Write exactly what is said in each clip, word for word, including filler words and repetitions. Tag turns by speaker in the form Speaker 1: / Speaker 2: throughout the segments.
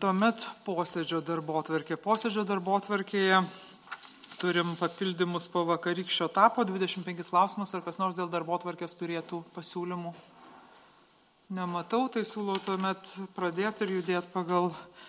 Speaker 1: tuomet posėdžio darbotvarkė. Posėdžio darbotvarkėje turim papildymus po vakarykščio etapo, dvidešimt penkis klausimus, ar kas nors dėl darbotvarkės turėtų pasiūlymų. Nematau, tai siūlau tuomet pradėti ir judėti pagal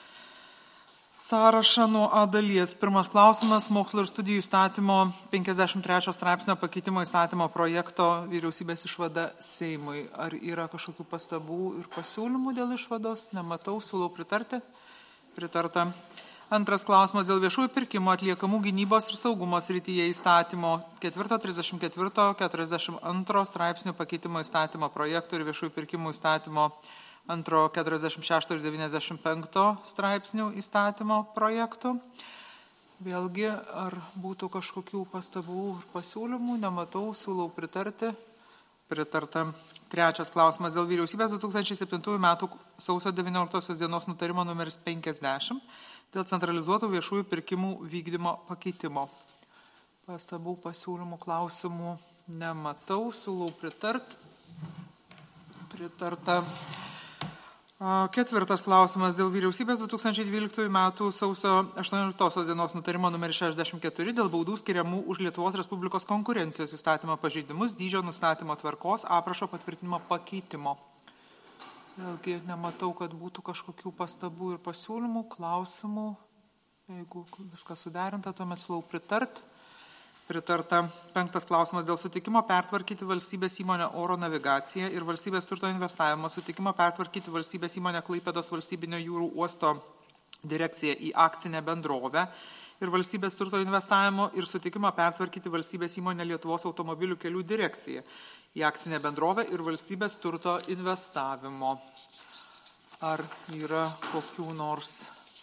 Speaker 1: sąrašą nuo A dalies. Pirmas klausimas - mokslo ir studijų įstatymo penkiasdešimt trečio straipsnio pakeitimo įstatymo projekto vyriausybės išvada Seimui. Ar yra kažkokių pastabų ir pasiūlymų dėl išvados? Nematau, siūlau pritarti. Pritarta. Antras klausimas dėl viešųjų pirkimų atliekamų gynybos ir saugumo srityje įstatymo ketvirto, trisdešimt ketvirto, keturiasdešimt antro straipsnių pakeitimo įstatymo projektų ir viešųjų pirkimų įstatymo antro, keturiasdešimt šešto ir devyniasdešimt penkto straipsnių įstatymo projektų. Vėlgi, ar būtų kažkokių pastabų ir pasiūlymų? Nematau, siūlau pritarti. Pritarta. Trečias klausimas dėl vyriausybės du tūkstančiai septintųjų metų sausio devynioliktosios dienos nutarimo numeris penkiasdešimt dėl centralizuotų viešųjų pirkimų vykdymo pakeitimo. Pastabų, pasiūlymų, klausimų nematau, siūlau pritart. Pritarta. Ketvirtas klausimas dėl vyriausybės du tūkstančiai dvyliktųjų metų sausio aštuonioliktosios dienos nutarimo numeris šešiasdešimt keturi dėl baudų skiriamų už Lietuvos Respublikos konkurencijos įstatymo pažeidimus, dydžio nustatymo tvarkos, aprašo patvirtinimo pakeitimo. Vėlgi nematau, kad būtų kažkokių pastabų ir pasiūlymų, klausimų. Jeigu viskas suderinta, tuomet siūlau pritart. Pritarta. Penktas klausimas dėl sutikimo pertvarkyti valstybės įmonę oro navigaciją ir valstybės turto investavimo, sutikimo pertvarkyti valstybės įmonę Klaipėdos valstybinio jūrų uosto direkciją į akcinę bendrovę ir valstybės turto investavimo ir sutikimo pertvarkyti valstybės įmonę Lietuvos automobilių kelių direkciją į akcinę bendrovę ir valstybės turto investavimo. Ar yra kokių nors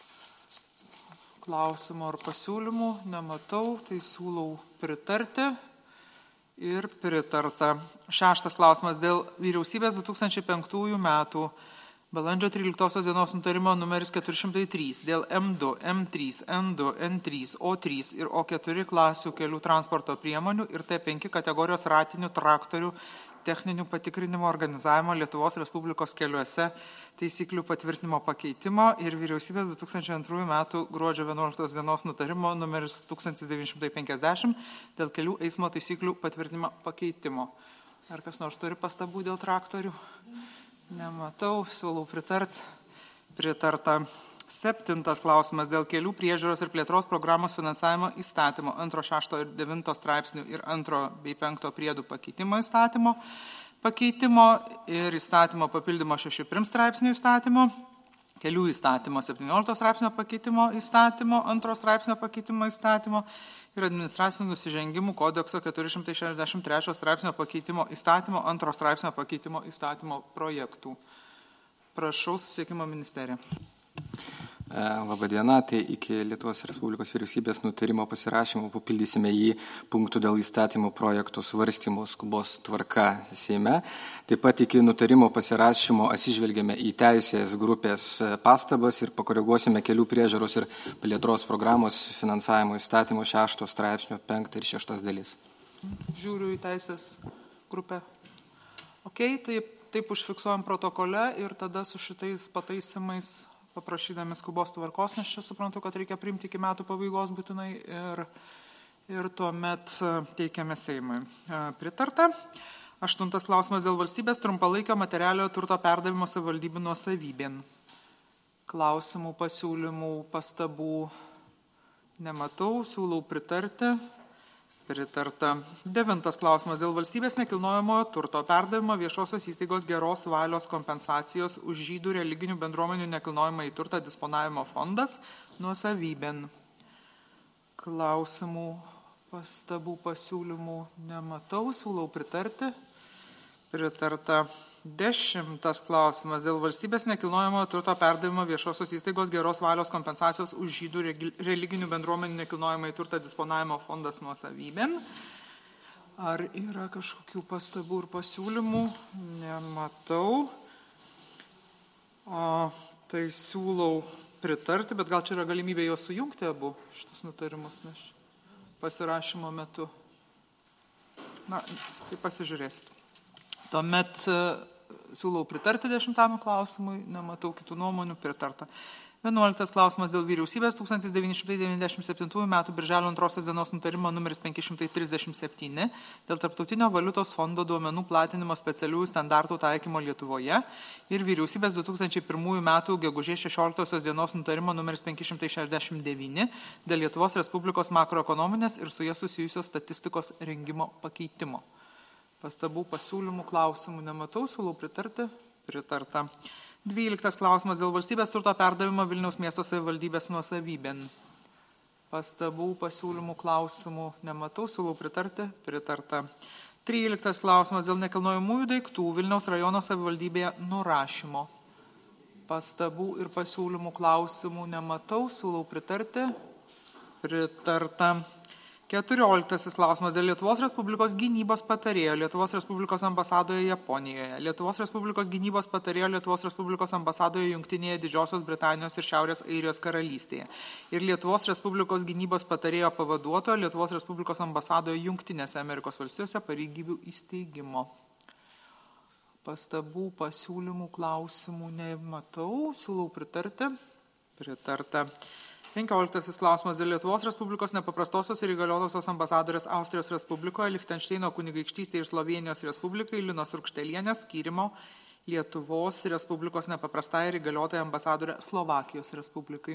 Speaker 1: klausimų ar pasiūlymų? Nematau, tai siūlau pritarti ir pritarta. Šeštas klausimas dėl vyriausybės du tūkstančiai penktųjų metų balandžio tryliktosios dienos nutarimo numeris keturi šimtai trys dėl M du, M trys, N du, N trys, O trys ir O keturi klasių kelių transporto priemonių ir T penki kategorijos ratinių traktorių techninių patikrinimo organizavimo Lietuvos Respublikos keliuose taisyklių patvirtinimo pakeitimo ir vyriausybės du tūkstančiai antrųjų metų gruodžio vienuoliktos dienos nutarimo numeris tūkstantis devyni šimtai penkiasdešimt dėl kelių eismo taisyklių patvirtinimo pakeitimo. Ar kas nors turi pastabų dėl traktorių? Nematau, siūlau pritart. Pritarta. Septintas klausimas dėl kelių priežiūros ir plėtros programos finansavimo įstatymo antro, šešto ir devinto straipsnių ir antro bei penkto priedų pakeitimo įstatymo pakeitimo ir įstatymo papildymo šeši prim straipsnių įstatymo, kelių įstatymo septyniolikto straipsnio pakeitimo įstatymo, antro straipsnio pakeitimo įstatymo ir administracinių nusižengimų kodekso keturi šimtai šešiasdešimt trečio straipsnio pakeitimo įstatymo, antro straipsnio pakeitimo įstatymo projektų. Prašau, Susisiekimo ministerija.
Speaker 2: Labadiena, tai iki Lietuvos Respublikos vyriausybės nutarimo pasirašymo papildysime jį punktų dėl įstatymų projektų svarstymų skubos tvarka Seime. Taip pat iki nutarimo pasirašymo atsižvelgiame į teisės grupės pastabas ir pakoreguosime kelių priežiūros ir plėtros programos finansavimo įstatymo šešto straipsnio penktą ir šeštas dalis.
Speaker 1: Žiūriu į teisės grupę. Ok, taip, taip užfiksuojam protokole ir tada su šitais pataisimais paprašydami skubos tvarkos, nes čia suprantu, kad reikia priimti iki metų pabaigos būtinai ir, ir tuomet teikiame Seimui. Pritarta. Aštuntas klausimas dėl valstybės trumpalaikio materialiojo turto perdavimo savivaldybių nuosavybėn. Klausimų, pasiūlymų, pastabų nematau, siūlau pritarti. Pritarta. Devintas klausimas dėl valstybės nekilnojamojo turto perdavimo viešosios įstaigos geros valios kompensacijos už žydų religinių bendruomenių nekilnojamąjį turtą disponavimo fondas nuosavybėn. Klausimų, pastabų, pasiūlymų nematau, siūlau pritarti. Pritarta. Dešimtas klausimas dėl valstybės nekilnojamojo turto perdavimo viešosios įstaigos geros valios kompensacijos už žydų religinių bendruomenių nekilnojamąjį turtą disponavimo fondas nuosavybėn. Ar yra kažkokių pastabų ir pasiūlymų? Nematau. O, tai siūlau pritarti, bet gal čia yra galimybė juos sujungti abu šitus nutarimus nes pasirašymo metu. Na, tai pasižiūrėsit. Tuomet siūlau pritarti dešimtam klausimui, nematau kitų nuomonių, pritarta. Vienuoliktas klausimas dėl vyriausybės tūkstantis devyni šimtai devyniasdešimt septintųjų metų birželio antrosios dienos nutarimo numeris penki šimtai trisdešimt septyni dėl Tarptautinio valiutos fondo duomenų platinimo specialiųjų standartų taikymo Lietuvoje ir vyriausybės du tūkstančiai pirmųjų metų gegužės šešioliktosios dienos nutarimo numeris penki šimtai šešiasdešimt devyni dėl Lietuvos Respublikos makroekonominės ir su jie susijusios statistikos rengimo pakeitimo. Pastabų, pasiūlymų, klausimų nematau, siūlau pritarti. Pritarta. Dvyliktas klausimas dėl valstybės turto perdavimo Vilniaus miesto savivaldybės nuosavybėn. Pastabų, pasiūlymų, klausimų nematau, siūlau pritarti. Pritarta. Tryliktas klausimas dėl nekilnojamųjų daiktų Vilniaus rajono savivaldybėje nurašymo. Pastabų ir pasiūlymų, klausimų nematau, siūlau pritarti. Pritarta. Keturioliktasis klausimas dėl Lietuvos Respublikos gynybos patarėjo Lietuvos Respublikos ambasadoje Japonijoje, Lietuvos Respublikos gynybos patarėjo Lietuvos Respublikos ambasadoje Jungtinėje Didžiosios Britanijos ir Šiaurės Airijos karalystėje ir Lietuvos Respublikos gynybos patarėjo pavaduotojo Lietuvos Respublikos ambasadoje Jungtinėse Amerikos valstijose pareigybių įsteigimo. Pastabų, pasiūlymų, klausimų nematau, siūlau pritarti. Pritarta. Penkioliktasis klausimas dėl Lietuvos Respublikos nepaprastosios ir įgaliotosios ambasadorės Austrijos Respublikoje, Lichtenšteino kunigaikštystėje ir Slovėnijos Respublikai Linos Rukštelienės skyrimo Lietuvos Respublikos nepaprastai ir įgaliotai ambasadorė Slovakijos Respublikai.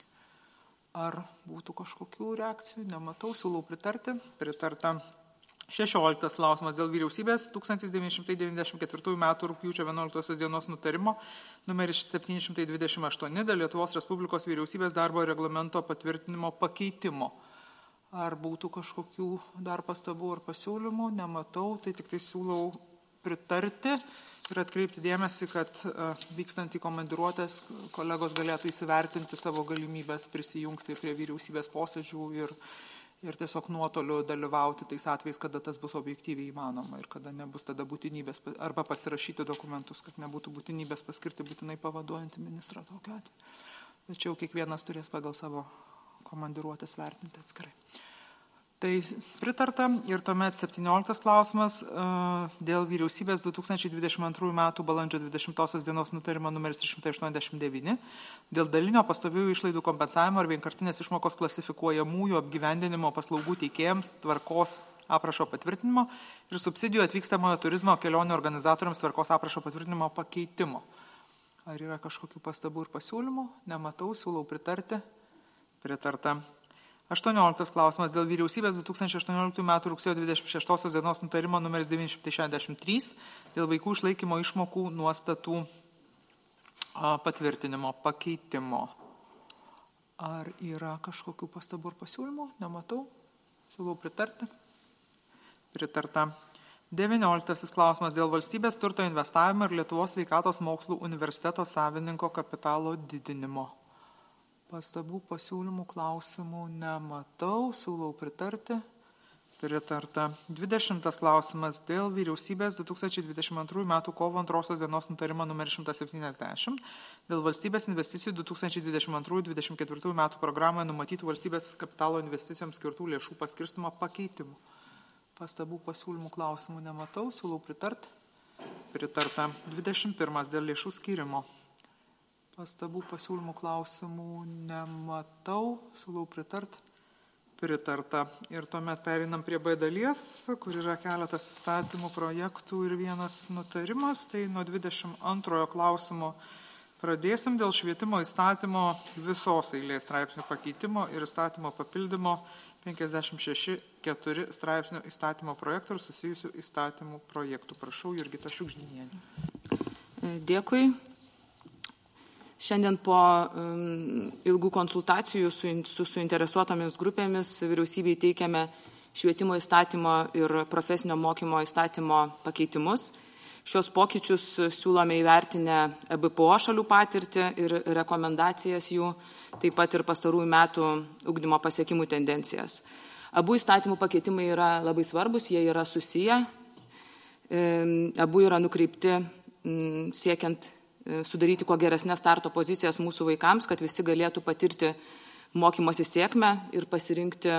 Speaker 1: Ar būtų kažkokių reakcijų? Nematau, siūlau pritarti. Pritarta. Šešioliktas klausimas dėl vyriausybės tūkstantis devyni šimtai devyniasdešimt ketvirtųjų metų rugpjūčio vienuoliktosios dienos nutarimo numeris septyni šimtai dvidešimt aštuoni dėl Lietuvos Respublikos vyriausybės darbo reglamento patvirtinimo pakeitimo. Ar būtų kažkokių dar pastabų ar pasiūlymų? Nematau, tai tik tai siūlau pritarti ir atkreipti dėmesį, kad vykstant į komandiruotės kolegos galėtų įsivertinti savo galimybės prisijungti prie vyriausybės posėdžių ir ir tiesiog nuotoliu dalyvauti tais atvejais, kada tas bus objektyviai įmanoma ir kada nebus tada būtinybės arba pasirašyti dokumentus, kad nebūtų būtinybės paskirti būtinai pavaduojantį ministrą tokiu atveju. Tačiau kiekvienas turės pagal savo komandiruotės vertinti atskirai. Tai pritarta ir tuomet septynioliktas klausimas dėl vyriausybės du tūkstančiai dvidešimt antrųjų metų balandžio dvidešimtosios dienos nutarimo numeris trys šimtai aštuoniasdešimt devyni dėl dalinio pastoviųjų išlaidų kompensavimo ir vienkartinės išmokos klasifikuojamųjų apgyvendinimo paslaugų teikėjams tvarkos aprašo patvirtinimo ir subsidijų atvykstamojo turizmo kelionių organizatoriams tvarkos aprašo patvirtinimo pakeitimo. Ar yra kažkokių pastabų ir pasiūlymų? Nematau, siūlau pritarti. Pritarta. aštuonioliktas klausimas dėl vyriausybės du tūkstančiai aštuonioliktųjų metų rugsėjo dvidešimt šeštosios dienos nutarimo numeris devyni šimtai šešiasdešimt trys dėl vaikų išlaikymo išmokų nuostatų patvirtinimo, pakeitimo. Ar yra kažkokių pastabų ir pasiūlymų? Nematau. Siūlau pritarti. Pritarta. devynioliktasis klausimas dėl valstybės turto investavimo ir Lietuvos sveikatos mokslų universiteto savininko kapitalo didinimo. Pastabų, pasiūlymų, klausimų nematau, siūlau pritarti. Pritarta. dvidešimtas klausimas dėl vyriausybės du tūkstančiai dvidešimt antrųjų metų kovo antrosios dienos nutarimo numeris šimtas septyniasdešimt dėl valstybės investicijų du tūkstančiai dvidešimt antrųjų dvidešimt ketvirtųjų metų programoje numatytų valstybės kapitalo investicijoms skirtų lėšų paskirstymo pakeitimų. Pastabų, pasiūlymų, klausimų nematau, siūlau pritarti. Pritarta. dvidešimt pirmas dėl lėšų skyrimo. Pastabų, pasiūlymų, klausimų nematau, siūlau pritart. Pritarta. Ir tuomet pereinam prie B dalies, kur yra keletas įstatymų projektų ir vienas nutarimas. Tai nuo dvidešimt antrojo klausimo pradėsim dėl švietimo įstatymo visos eilės straipsnių pakeitimo ir įstatymo papildymo penkiasdešimt šeši keturi straipsnių įstatymo projektų ir susijusių įstatymų projektų. Prašau, Jurgita Šiugždinienė.
Speaker 3: Dėkui. Šiandien po um, ilgų konsultacijų su, su suinteresuotomis grupėmis vyriausybei teikiame švietimo įstatymo ir profesinio mokymo įstatymo pakeitimus. Šios pokyčius siūlome įvertinę E B P O šalių patirtį ir rekomendacijas jų, taip pat ir pastarųjų metų ugdymo pasiekimų tendencijas. Abu įstatymų pakeitimai yra labai svarbus, jie yra susiję, abu yra nukreipti siekiant sudaryti kuo geresnės starto pozicijas mūsų vaikams, kad visi galėtų patirti mokymosi sėkmę ir pasirinkti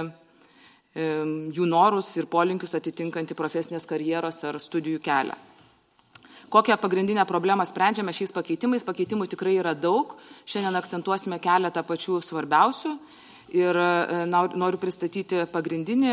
Speaker 3: jų norus ir polinkius atitinkantį profesinės karjeros ar studijų kelią. Kokią pagrindinę problemą sprendžiame šiais pakeitimais? Pakeitimų tikrai yra daug. Šiandien akcentuosime keletą pačių svarbiausių. Ir noriu pristatyti pagrindinį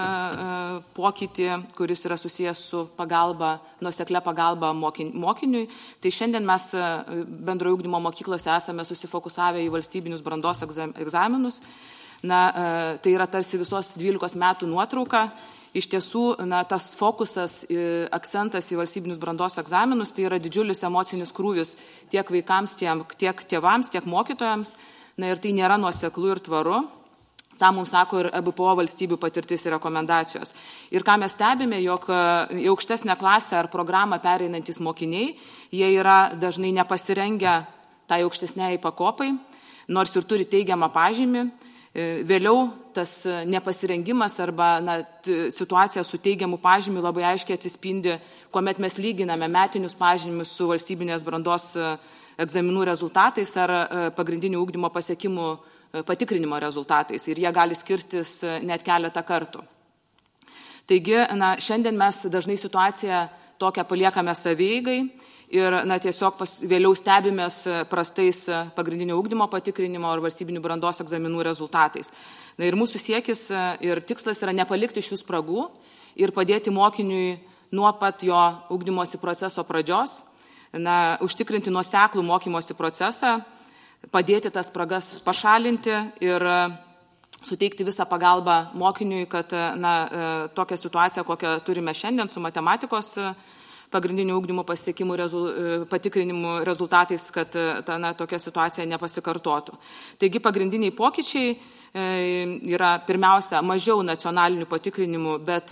Speaker 3: pokytį, kuris yra susijęs su pagalba, nuoseklia pagalba mokiniui. Tai šiandien mes bendrojo ugdymo mokyklose esame susifokusavę į valstybinius brandos egzaminus. Na, tai yra tarsi visos dvylikos metų nuotrauka. Iš tiesų, na, tas fokusas, akcentas į valstybinius brandos egzaminus, tai yra didžiulis emocinis krūvis tiek vaikams, tiek tėvams, tiek mokytojams. Na ir tai nėra nuoseklu ir tvaru. Ta mums sako ir E B P O valstybių patirtis ir rekomendacijos. Ir ką mes stebime, jog į aukštesnę klasę ar programą pereinantis mokiniai, jie yra dažnai nepasirengę tai aukštesniai pakopai, nors ir turi teigiamą pažymį. Vėliau tas nepasirengimas arba na, situacija su teigiamu pažymiu labai aiškiai atsispindi, kuomet mes lyginame metinius pažymius su valstybinės brandos egzaminų rezultatais ar pagrindinių ugdymo pasiekimų patikrinimo rezultatais. Ir jie gali skirstis net keletą kartų. Taigi, na, šiandien mes dažnai situaciją tokią paliekame savieigai ir na, tiesiog pas, vėliau stebimės prastais pagrindinio ugdymo patikrinimo ar valstybinių brandos egzaminų rezultatais. Na, ir mūsų siekis ir tikslas yra nepalikti šių spragų ir padėti mokiniui nuo pat jo ugdymosi proceso pradžios, na, užtikrinti nuoseklų mokymosi procesą, padėti tas spragas pašalinti ir suteikti visą pagalbą mokiniui, kad na, tokią situaciją, kokią turime šiandien su matematikos pagrindinių ugdymo pasiekimų rezul, patikrinimų rezultatais, kad ta, na, tokia situacija nepasikartotų. Taigi pagrindiniai pokyčiai yra pirmiausia mažiau nacionalinių patikrinimų, bet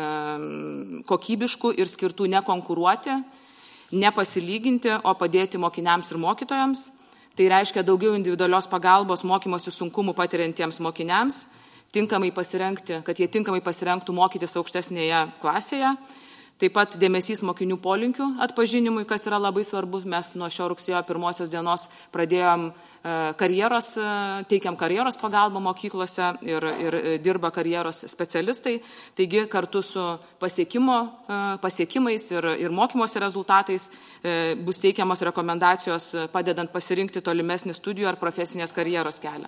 Speaker 3: kokybiškų ir skirtų nekonkuruoti, nepasilyginti, o padėti mokiniams ir mokytojams. Tai reiškia daugiau individualios pagalbos mokymosi sunkumų patiriantiems mokiniams, tinkamai pasirengti, kad jie tinkamai pasirengtų mokytis aukštesnėje klasėje. Taip pat dėmesys mokinių polinkių atpažinimui, kas yra labai svarbu. Mes nuo šio rugsėjo pirmosios dienos pradėjom karjeros, teikiam karjeros pagalbą mokyklose ir, ir dirba karjeros specialistai. Taigi kartu su pasiekimo, pasiekimais ir, ir mokymosi rezultatais bus teikiamos rekomendacijos padedant pasirinkti tolimesnį studijų ar profesinės karjeros kelią.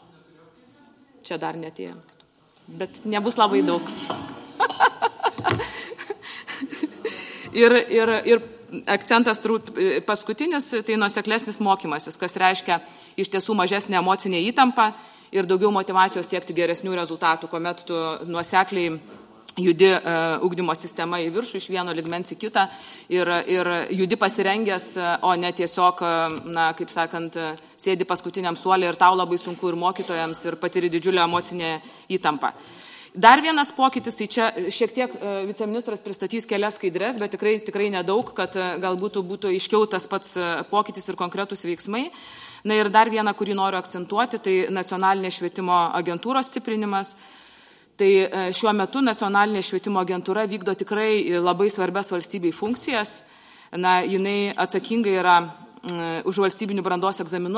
Speaker 3: Čia dar netėjom, bet nebus labai daug. Ir, ir, ir akcentas paskutinis, tai nuoseklesnis mokymasis, kas reiškia iš tiesų mažesnė emocinė įtampa ir daugiau motyvacijos siekti geresnių rezultatų, kuomet tu nuosekliai judi uh, ugdymo sistema į viršų iš vieno lygmens į kitą ir, ir judi pasirengęs, o ne tiesiog, na, kaip sakant, sėdi paskutiniam suolė ir tau labai sunku ir mokytojams ir patiri didžiulę emocinę įtampą. Dar vienas pokytis, tai čia šiek tiek viceministras pristatys kelias skaidres, bet tikrai, tikrai nedaug, kad galbūt būtų aiškiau tas pats pokytis ir konkretus veiksmai. Na ir dar vieną, kurį noriu akcentuoti, tai nacionalinė švietimo agentūros stiprinimas. Tai šiuo metu nacionalinė švietimo agentūra vykdo tikrai labai svarbias valstybei funkcijas. Na, jinai atsakinga yra už valstybinių brandos egzaminų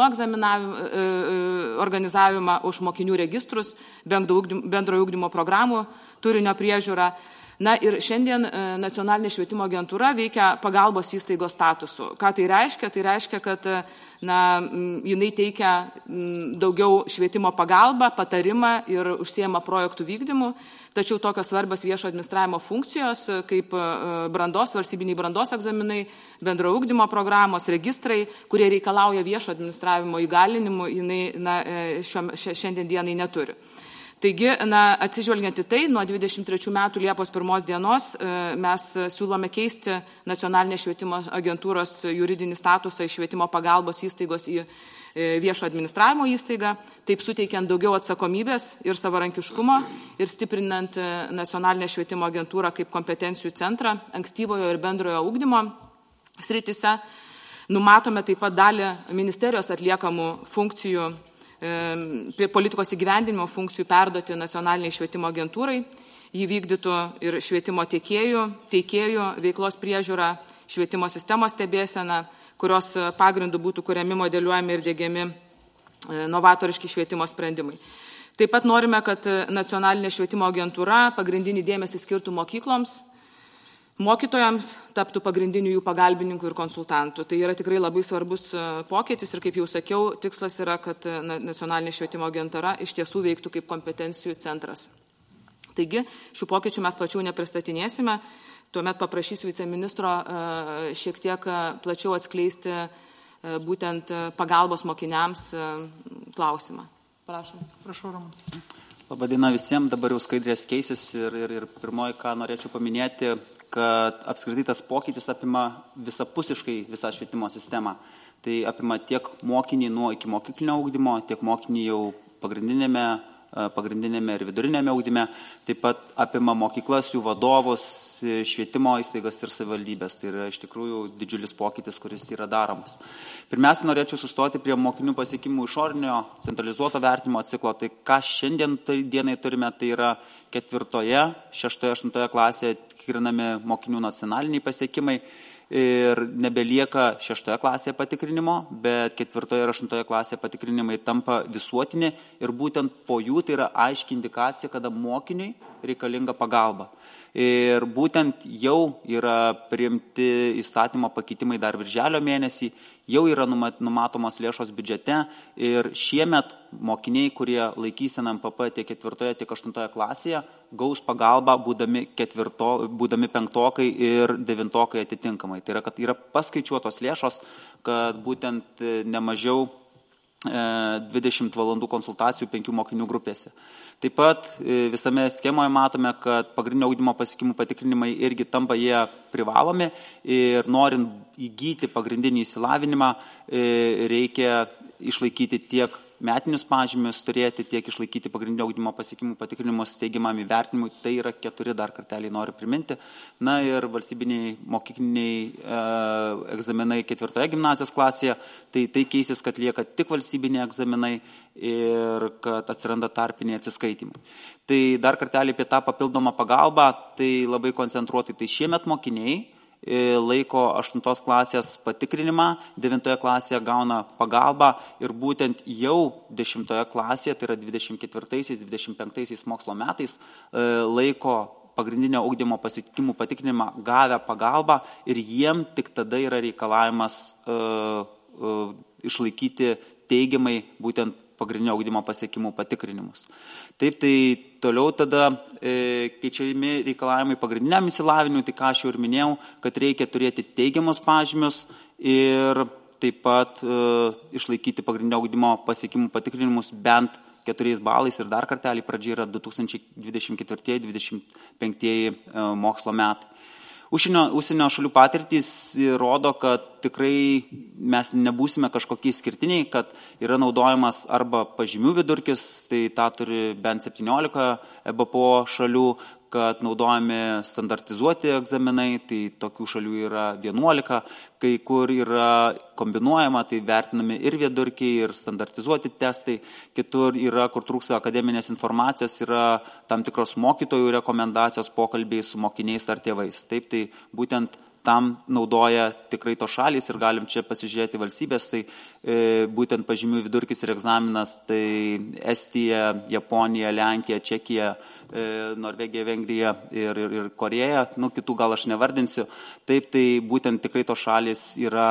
Speaker 3: organizavimą, už mokinių registrus, bendrojo ugdymo programų turinio priežiūrą. Na ir šiandien nacionalinė švietimo agentūra veikia pagalbos įstaigos statusu. Ką tai reiškia? Tai reiškia, kad na, jinai teikia daugiau švietimo pagalbą, patarimą ir užsiema projektų vykdymu. Tačiau tokios svarbios viešo administravimo funkcijos, kaip brandos, valstybiniai brandos egzaminai, bendrojo ugdymo programos, registrai, kurie reikalauja viešo administravimo įgalinimų, jinai na, šio, šiandien dienai neturi. Taigi, na, atsižvelgiant į tai, nuo dvidešimt trečių metų Liepos pirmos dienos mes siūlome keisti nacionalinės švietimo agentūros juridinį statusą iš švietimo pagalbos įstaigos į viešo administravimo įstaigą, taip suteikiant daugiau atsakomybės ir savarankiškumo ir stiprinant nacionalinę švietimo agentūrą kaip kompetencijų centrą ankstyvojo ir bendrojo ugdymo sritise. Numatome taip pat dalį ministerijos atliekamų funkcijų, prie politikos įgyvendinimo funkcijų perduoti nacionaliniai švietimo agentūrai. Jį vykdytų ir švietimo tiekėjų, teikėjų veiklos priežiūra, švietimo sistemos stebėsena, kurios pagrindų būtų kuriami, modeliuojami ir diegiami novatoriški švietimo sprendimai. Taip pat norime, kad nacionalinė švietimo agentūra pagrindinį dėmesį skirtų mokykloms, mokytojams taptų pagrindinių jų pagalbininkų ir konsultantų. Tai yra tikrai labai svarbus pokytis ir, kaip jau sakiau, tikslas yra, kad nacionalinė švietimo agentūra iš tiesų veiktų kaip kompetencijų centras. Taigi, šių pokyčių mes plačiau nepristatinėsime, tuomet paprašysiu viceministro šiek tiek plačiau atskleisti būtent pagalbos mokiniams klausimą. Prašom.
Speaker 1: Prašau, Ramūnai.
Speaker 4: Labadiena visiems, dabar jau skaidrės keisis ir, ir, ir pirmoji, ką norėčiau paminėti, kad apskritai tas pokytis apima visapusiškai visą švietimo sistemą. Tai apima tiek mokinį nuo iki mokyklinio ugdymo, tiek mokinį jau pagrindinėme, pagrindinėme ir vidurinėme ugdyme, taip pat apima mokyklas, jų vadovus, švietimo įstaigas ir savivaldybės. Tai yra iš tikrųjų didžiulis pokytis, kuris yra daromas. Pirmiausia, norėčiau sustoti prie mokinių pasiekimų išorinio centralizuoto vertinimo ciklo. Tai ką šiandien tai dienai turime, tai yra ketvirtoje, šeštoje, aštuntoje klasėje tikrinami mokinių nacionaliniai pasiekimai. Ir nebelieka šeštoje klasėje patikrinimo, bet ketvirtoje ir aštuntoje klasėje patikrinimai tampa visuotini ir būtent po jų tai yra aiški indikacija, kada mokiniui reikalinga pagalba. Ir būtent jau yra priimti įstatymo pakeitimai dar birželio mėnesį, jau yra numatomos lėšos biudžete ir šiemet mokiniai, kurie laikys N M P P tiek ketvirtoje, tiek aštuntoje klasėje, gaus pagalbą būdami, ketvirto, būdami penktokai ir devintokai atitinkamai. Tai yra, kad yra paskaičiuotos lėšos, kad būtent nemažiau dvidešimt valandų konsultacijų penkių mokinių grupėse. Taip pat visame schemoje matome, kad pagrindinio ugdymo pasiekimų patikrinimai irgi tampa jie privalomi ir norint įgyti pagrindinį išsilavinimą reikia išlaikyti tiek metinius pažymius turėti, tiek išlaikyti pagrindinio ugdymo pasiekimų patikrinimus teigiamam įvertinimui. Tai yra keturi, dar kartelį noriu priminti. Na ir valstybiniai mokykliniai e, egzaminai ketvirtoje gimnazijos klasėje, tai tai keisis, kad lieka tik valstybiniai egzaminai ir kad atsiranda tarpiniai atsiskaitimai. Tai dar kartelį apie tą papildomą pagalbą, tai labai koncentruotai. Tai šiemet mokiniai laiko aštuntos klasės patikrinimą, devintoje klasėje gauna pagalbą ir būtent jau dešimtoje klasėje, tai yra dvidešimt ketvirtaisiais dvidešimt penktaisiais mokslo metais, laiko pagrindinio ugdymo pasiekimų patikrinimą gavę pagalbą ir jiem tik tada yra reikalavimas uh, uh, išlaikyti teigiamai būtent pagrindinio ugdymo pasiekimų patikrinimus. Taip, tai toliau tada e, keičiami reikalavimai pagrindiniam įsilavinimui, tai ką aš jau ir minėjau, kad reikia turėti teigiamus pažymius ir taip pat e, išlaikyti pagrindinio ugdymo pasiekimų patikrinimus bent keturiais balais ir dar kartelį pradžia yra du tūkstančiai dvidešimt ketvirti dvidešimt penkti e, mokslo metai. Užsienio, užsienio šalių patirtys rodo, kad tikrai mes nebūsime kažkokie skirtiniai, kad yra naudojamas arba pažymių vidurkis, tai tą turi bent septyniolika E B P O šalių, kad naudojami standartizuoti egzaminai, tai tokių šalių yra vienuolika, kai kur yra kombinuojama, tai vertinami ir vidurkiai, ir standartizuoti testai, kitur yra, kur trūksta akademinės informacijos, yra tam tikros mokytojų rekomendacijos pokalbiai su mokiniais ar tėvais. Taip, tai būtent tam naudoja tikrai to šalys ir galim čia pasižiūrėti valstybės, tai e, būtent pažymių vidurkis ir egzaminas, tai Estija, Japonija, Lenkija, Čekija, e, Norvegija, Vengrija ir, ir, ir Koreja, nu kitų gal aš nevardinsiu. Taip, tai būtent tikrai to šalys yra,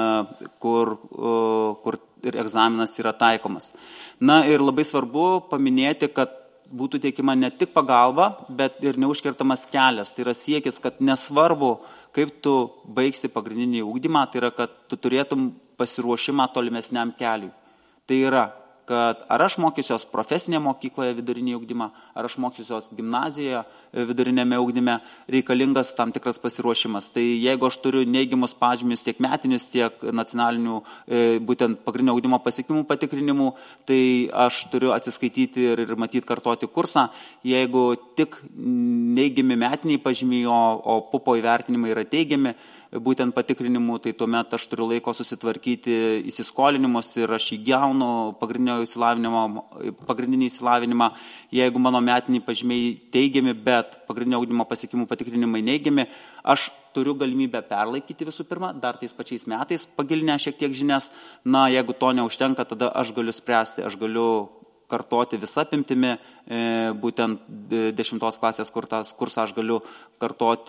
Speaker 4: e, kur, o, kur ir egzaminas yra taikomas. Na ir labai svarbu paminėti, kad būtų teikima ne tik pagalba, bet ir neužkertamas kelias. Tai yra siekis, kad nesvarbu, kaip tu baigsi pagrindinį ugdymą, tai yra, kad tu turėtum pasiruošimą tolimesniam keliui. Tai yra, kad ar aš mokysiuos profesinėje mokykloje vidurinį ugdymą, ar aš mokysiuos gimnazijoje vidurinėme ugdyme, reikalingas tam tikras pasiruošimas. Tai jeigu aš turiu neigiamus pažymius tiek metinius, tiek nacionalinių būtent pagrindinio ugdymo pasiekimų patikrinimų, tai aš turiu atsiskaityti ir, ir matyti kartoti kursą. Jeigu tik neigiami metiniai pažymiai, o, o pupo įvertinimai yra teigiami, būtent patikrinimų, tai tuomet aš turiu laiko susitvarkyti įsiskolinimus ir aš įgaunu pagrindinio įsilavinimo, pagrindinį įsilavinimą. Jeigu mano metiniai pažymiai teigiami, bet pagrindinio ugdymo pasiekimų patikrinimai neigiami, aš turiu galimybę perlaikyti visų pirma, dar tais pačiais metais, pagilinę šiek tiek žinias. Na, jeigu to neužtenka, tada aš galiu spręsti, aš galiu kartoti visą apimtimi, būtent dešimtos klasės kursą aš galiu kartoti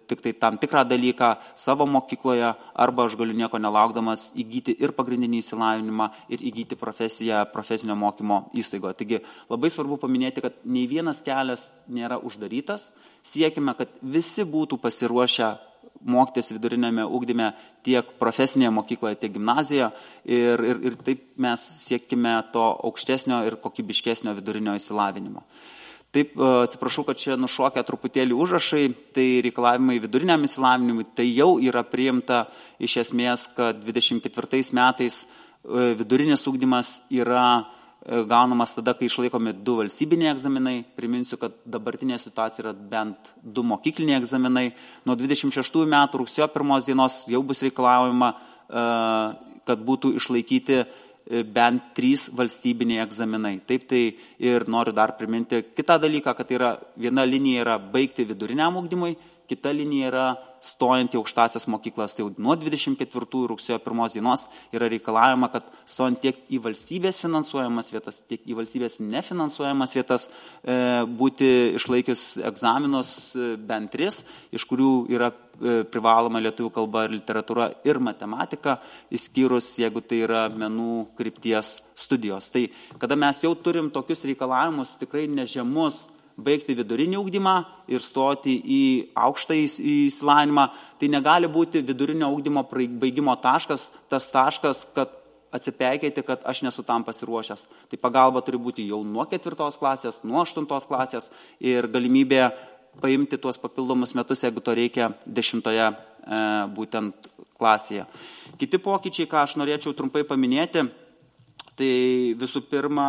Speaker 4: tik tai tam tikrą dalyką savo mokykloje, arba aš galiu nieko nelaukdamas įgyti ir pagrindinį išsilavinimą, ir įgyti profesiją profesinio mokymo įstaigoje. Taigi labai svarbu paminėti, kad nei vienas kelias nėra uždarytas. Siekime, kad visi būtų pasiruošę mokytis vidurinėme ugdyme tiek profesinėje mokykloje, tiek gimnazijoje ir, ir, ir taip mes siekime to aukštesnio ir kokybiškesnio vidurinio išsilavinimo. Taip, atsiprašau, kad čia nušokia truputėlį užrašai, tai reikalavimai viduriniam išsilavinimui, tai jau yra priimta iš esmės, kad dvidešimt ketvirtais metais vidurinis ugdymas yra gaunamas tada, kai išlaikomi du valstybiniai egzaminai. Priminsiu, kad dabartinė situacija yra bent du mokykliniai egzaminai. Nuo dvidešimt šeštųjų metų rugsėjo pirmos dienos jau bus reikalaujama, kad būtų išlaikyti bent trys valstybiniai egzaminai. Taip, tai ir noriu dar priminti kitą dalyką, kad yra, viena linija yra baigti viduriniam ugdymui, kita linija yra stojant į aukštasias mokyklas. Tai jau nuo dvidešimt ketvirtųjų rugsėjo pirmos dienos yra reikalavima, kad stojant tiek į valstybės finansuojamas vietas, tiek į valstybės nefinansuojamas vietas e, būti išlaikius egzaminus e, bent tris, iš kurių yra e, privaloma lietuvių kalba ir literatūra ir matematika, išskyrus, jeigu tai yra menų krypties studijos. Tai kada mes jau turim tokius reikalavimus, tikrai nežemus, baigti vidurinį ugdymą ir stoti į aukštą išsilavinimą, tai negali būti vidurinio ugdymo baigimo taškas, tas taškas, kad atsipeikėti, kad aš nesu tam pasiruošęs. Tai pagalba turi būti jau nuo ketvirtos klasės, nuo aštuntos klasės ir galimybė paimti tuos papildomus metus, jeigu to reikia dešimtoje e, būtent klasėje. Kiti pokyčiai, ką aš norėčiau trumpai paminėti, tai visų pirma,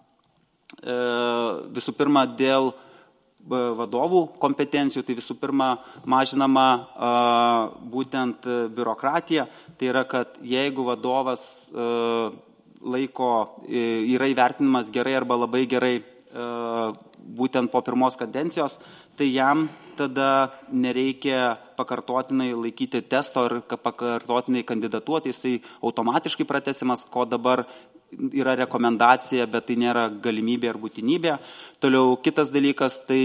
Speaker 4: visų pirma dėl vadovų kompetencijų, tai visų pirma mažinama būtent biurokratija, tai yra, kad jeigu vadovas laiko yra įvertinimas gerai arba labai gerai būtent po pirmos kadencijos, tai jam tada nereikia pakartotinai laikyti testo ir pakartotinai kandidatuoti, jisai automatiškai pratęsimas, ko dabar yra rekomendacija, bet tai nėra galimybė ar būtinybė. Toliau kitas dalykas, tai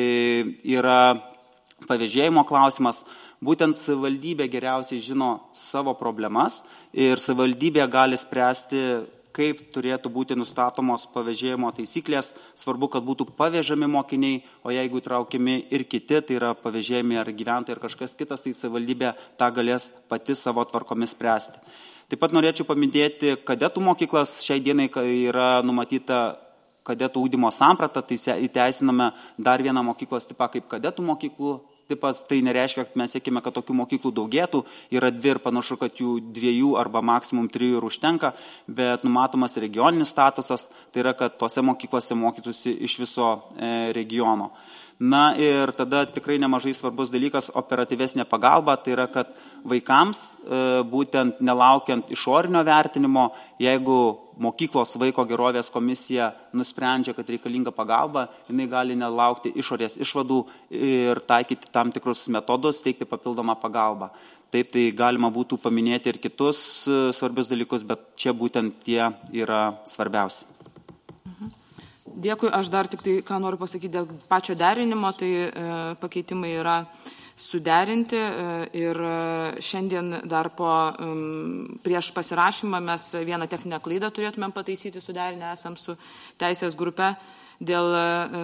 Speaker 4: yra pavėžėjimo klausimas. Būtent savivaldybė geriausiai žino savo problemas ir savivaldybė gali spręsti, kaip turėtų būti nustatomos pavėžėjimo taisyklės. Svarbu, kad būtų pavėžami mokiniai, o jeigu traukiami ir kiti, tai yra pavėžėjami ar gyventojai ar kažkas kitas, tai savivaldybė tą galės pati savo tvarkomis spręsti. Taip pat norėčiau paminėti kadetų mokyklas. Šiai dienai yra numatyta kadetų ugdymo samprata, tai įteisiname dar vieną mokyklos tipą kaip kadetų mokyklų tipas. Tai nereiškia, kad mes siekime, kad tokių mokyklų daugėtų. Yra dvi ir panašu, kad jų dviejų arba maksimum trijų ir užtenka, bet numatomas regioninis statusas, tai yra, kad tose mokyklose mokytųsi iš viso regiono. Na ir tada tikrai nemažai svarbus dalykas operatyvesnė pagalba, tai yra, kad vaikams būtent nelaukiant išorinio vertinimo, jeigu mokyklos vaiko gerovės komisija nusprendžia, kad reikalinga pagalba, jinai gali nelaukti išorės išvadų ir taikyti tam tikrus metodus, teikti papildomą pagalbą. Taip, tai galima būtų paminėti ir kitus svarbius dalykus, bet čia būtent tie yra svarbiausi.
Speaker 3: Dėkui, aš dar tik tai, ką noriu pasakyti dėl pačio derinimo, tai e, pakeitimai yra suderinti e, ir šiandien dar po e, prieš pasirašymą mes vieną techninę klaidą turėtumėm pataisyti, suderinę esam su teisės grupe dėl, e,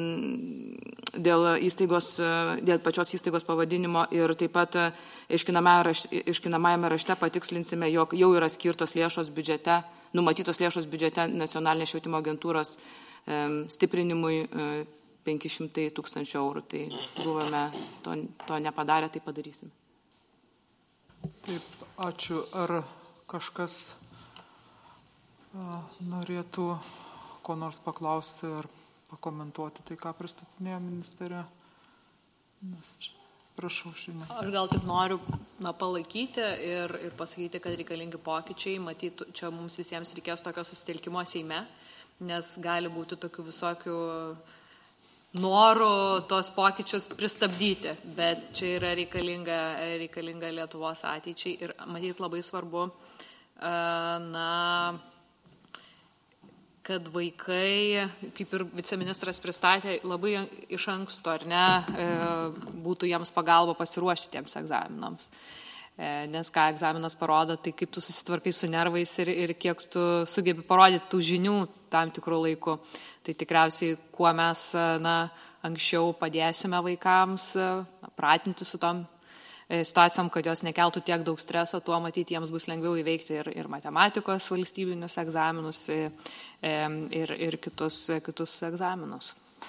Speaker 3: dėl, įstaigos, dėl pačios įstaigos pavadinimo ir taip pat aiškinamajame rašte patikslinsime, jog jau yra skirtos lėšos biudžete, numatytos lėšos biudžete nacionalinės švietimo agentūros stiprinimui penki šimtai tūkstančių eurų. Tai buvome to, to nepadarę, tai padarysim.
Speaker 1: Taip, ačiū. Ar kažkas a, norėtų ko nors paklausti ar pakomentuoti tai, ką pristatinėjo ministerija? Nes čia, prašau, šiandien.
Speaker 5: Aš gal tik noriu na, palaikyti ir, ir pasakyti, kad reikalingi pokyčiai. Matyt, čia mums visiems reikės tokio susitelkimo Seime, nes gali būti tokių visokių norų tos pokyčius pristabdyti, bet čia yra reikalinga, reikalinga Lietuvos ateičiai ir matyt labai svarbu, na, kad vaikai, kaip ir viceministras pristatė, labai iš anksto, ar ne, būtų jiems pagalba pasiruošti tiems egzaminams. Nes ką egzaminas parodo, tai kaip tu susitvarkai su nervais ir, ir kiek tu sugebi parodyti tų žinių tam tikrų laikų. Tai tikriausiai, kuo mes na, anksčiau padėsime vaikams na, pratinti su tom situacijom, kad jos nekeltų tiek daug streso, tuo matyti jiems bus lengviau įveikti ir, ir matematikos valstybinius egzaminus ir, ir, ir kitus, kitus egzaminus.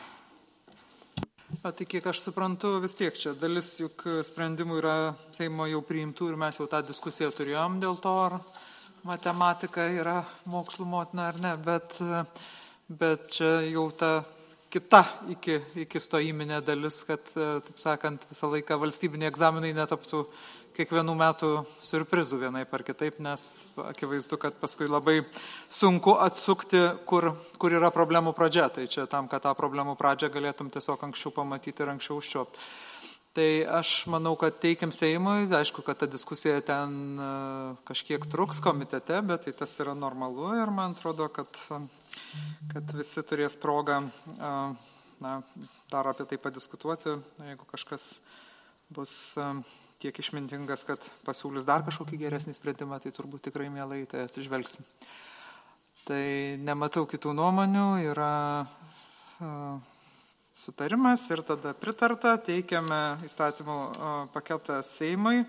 Speaker 1: A, tai kiek aš suprantu, vis tiek čia dalis juk sprendimų yra Seimo jau priimtų ir mes jau tą diskusiją turėjom dėl to, ar matematika yra mokslų motina ar ne, bet, bet čia jau ta kita iki, iki stojiminė dalis, kad, taip sakant, visą laiką valstybiniai egzaminai netaptų kiekvienų metų siurprizų vienaip ar kitaip, nes akivaizdu, kad paskui labai sunku atsukti, kur, kur yra problemų pradžia. Tai čia tam, kad tą problemų pradžią galėtum tiesiog anksčiau pamatyti ir anksčiau užčiuopti. Tai aš manau, kad teikiam Seimui, aišku, kad ta diskusija ten kažkiek truks komitete, bet tai tas yra normalu ir man atrodo, kad kad visi turės progą na, dar apie tai padiskutuoti. Jeigu kažkas bus tiek išmintingas, kad pasiūlys dar kažkokį geresnį sprendimą, tai turbūt tikrai mielai tai atsižvelgsim. Tai nematau kitų nuomonių, yra sutarimas ir tada pritarta, teikiame įstatymų paketą Seimui.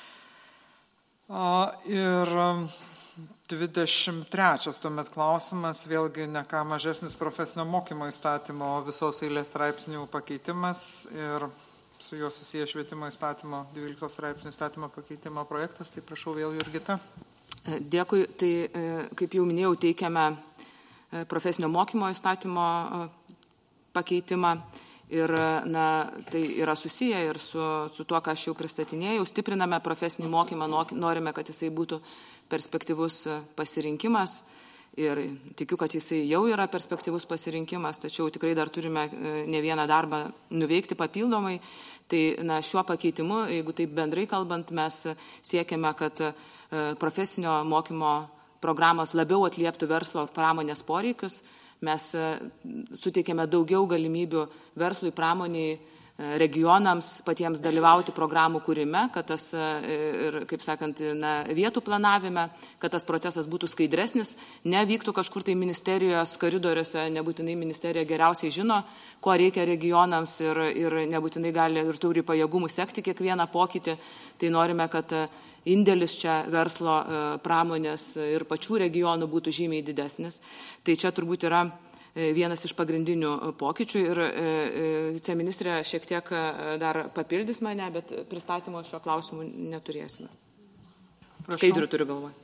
Speaker 1: Ir dvidešimt trečias tuomet klausimas, vėlgi ne ką mažesnis profesinio mokymo įstatymo visos eilės straipsnių pakeitimas ir su juo susiję švietimo įstatymo, dvyliktos straipsnių įstatymo pakeitimo projektas. Tai prašau vėl, Jurgita.
Speaker 3: Dėkui. Tai, kaip jau minėjau, teikiame profesinio mokymo įstatymo pakeitimą. Ir na, tai yra susiję ir su, su tuo, ką aš jau pristatinėjau. Stipriname profesinį mokymą, norime, kad jisai būtų perspektyvus pasirinkimas ir tikiu, kad jisai jau yra perspektyvus pasirinkimas, tačiau tikrai dar turime ne vieną darbą nuveikti papildomai. Tai na, šiuo pakeitimu, jeigu taip bendrai kalbant, mes siekiame, kad profesinio mokymo programos labiau atlieptų verslo ir pramonės poreikius. Mes suteikėme daugiau galimybių verslui, pramoniai, regionams patiems dalyvauti programų kūrime, kad tas, ir, kaip sakant, na, vietų planavime, kad tas procesas būtų skaidresnis, nevyktų kažkur tai ministerijos koridoriuose, nebūtinai ministerija geriausiai žino, ko reikia regionams ir, ir nebūtinai gali ir turi pajėgumų sekti kiekvieną pokytį. Tai norime, kad indėlis čia verslo, pramonės ir pačių regionų būtų žymiai didesnis. Tai čia turbūt yra vienas iš pagrindinių pokyčių ir viceministrė šiek tiek dar papildys mane, bet pristatymo šio klausimu neturėsime. Skaidrių turiu galvoje.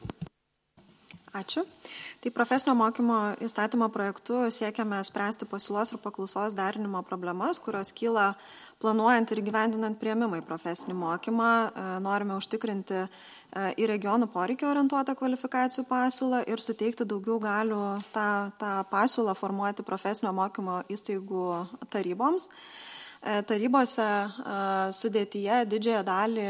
Speaker 6: Ačiū. Tai profesinio mokymo įstatymo projektu siekiame spręsti pasiūlos ir paklausos derinimo problemas, kurios kyla planuojant ir gyvendinant priėmimą į profesinį mokymą. Norime užtikrinti į regionų poreikio orientuotą kvalifikacijų pasiūlą ir suteikti daugiau galių tą, tą pasiūlą formuoti profesinio mokymo įstaigų taryboms. Tarybose sudėtyje didžiąją dalį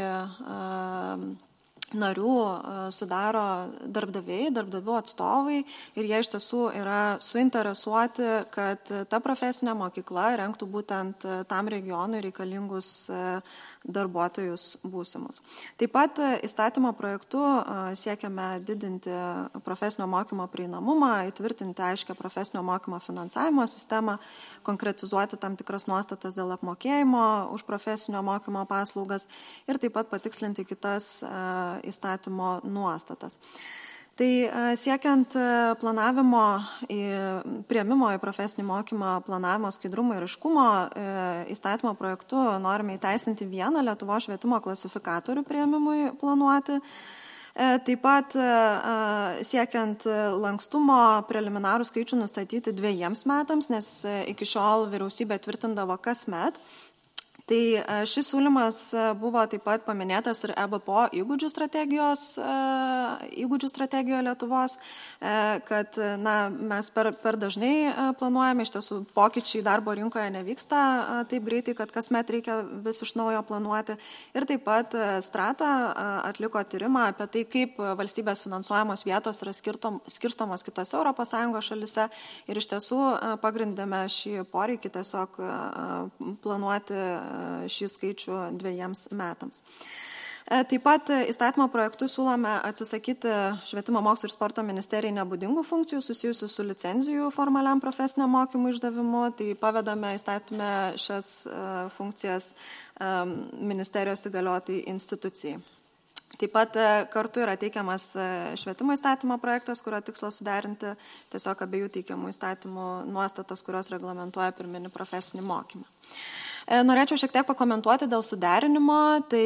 Speaker 6: narių sudaro darbdaviai, darbdavių atstovai ir jie iš tiesų yra suinteresuoti, kad ta profesinė mokykla rengtų būtent tam regionui reikalingus darbuotojus būsimus. Taip pat įstatymo projektu siekiame didinti profesinio mokymo prieinamumą, įtvirtinti aiškę profesinio mokymo finansavimo sistemą, konkretizuoti tam tikras nuostatas dėl apmokėjimo už profesinio mokymo paslaugas ir taip pat patikslinti kitas įstatymo nuostatas. Tai siekiant planavimo, priėmimo į profesinį mokymą, planavimo skaidrumo ir aiškumo įstatymo projektu norime įteisinti vieną Lietuvos švietimo klasifikatorių priėmimui planuoti. Taip pat siekiant lankstumo preliminarų skaičių nustatyti dviejiems metams, nes iki šiol vyriausybė tvirtindavo kasmet. Tai šis siūlymas buvo taip pat paminėtas ir E B P O įgūdžių strategijos, įgūdžių strategijoje Lietuvos, kad na, mes per, per dažnai planuojame, iš tiesų pokyčiai darbo rinkoje nevyksta taip greitai, kad kasmet reikia vis iš naujo planuoti. Ir taip pat Strata atliko tyrimą apie tai, kaip valstybės finansuojamos vietos yra skirtom, skirstomos kitose Europos Sąjungos šalise ir iš tiesų pagrindėme šį poreikį tiesiog planuoti šį skaičių dviejiems metams. Taip pat įstatymo projektu siūlome atsisakyti Švietimo mokslo ir sporto ministerijai nebūdingų funkcijų susijusių su licenzijų formaliam profesiniam mokymui išdavimu. Tai pavedame įstatymę šias funkcijas ministerijos įgaliotai institucijai. Taip pat kartu yra teikiamas švietimo įstatymo projektas, kurio tikslas suderinti tiesiog abiejų teikiamų įstatymų nuostatas, kurios reglamentuoja pirminį profesinį mokymą. Norėčiau šiek tiek pakomentuoti dėl suderinimo. Tai